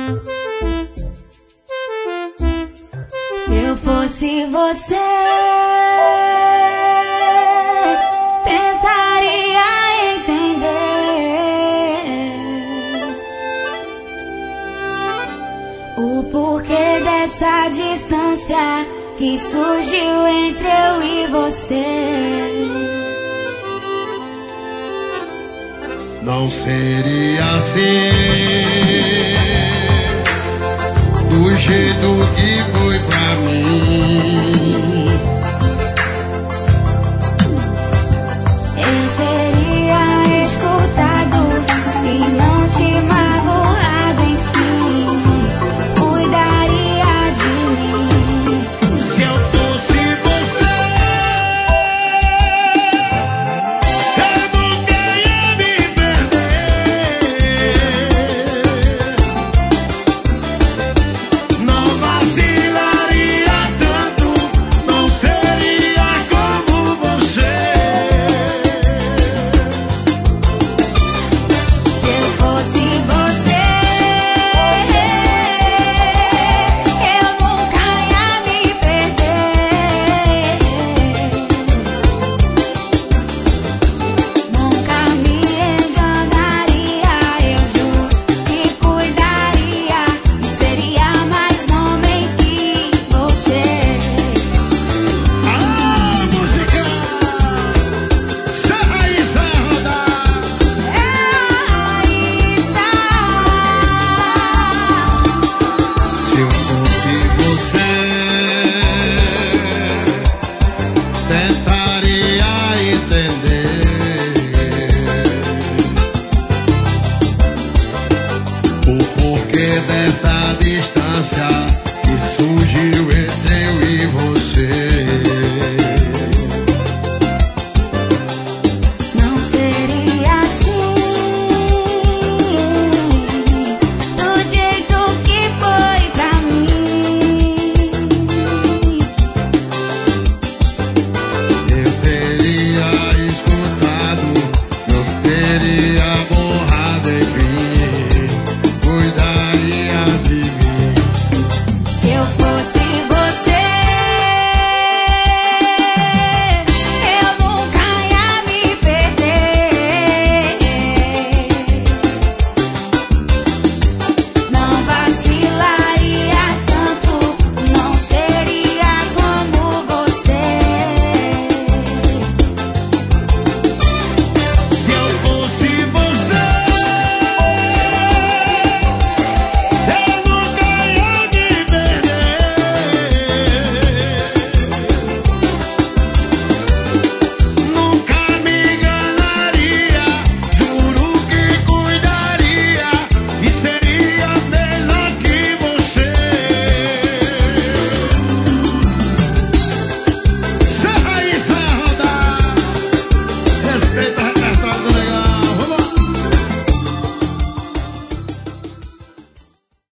Se eu fosse você, tentaria entender o porquê dessa distância que surgiu entre eu e você. Não seria assim, do jeito que foi pra mim. Eu teria escutado e não te magoado, enfim, cuidaria de mim. Se eu fosse você, eu nunca ia me perder. Não vacilaria tanto, não seria como você. Se eu fosse você, eu nunca ia me perder. Nunca me enganaria, eu juro que cuidaria e seria mais homem que você. A música Serra e Serra. Se eu fosse você, tentaria entender o porquê dessa distância que surgiu entre eu e você.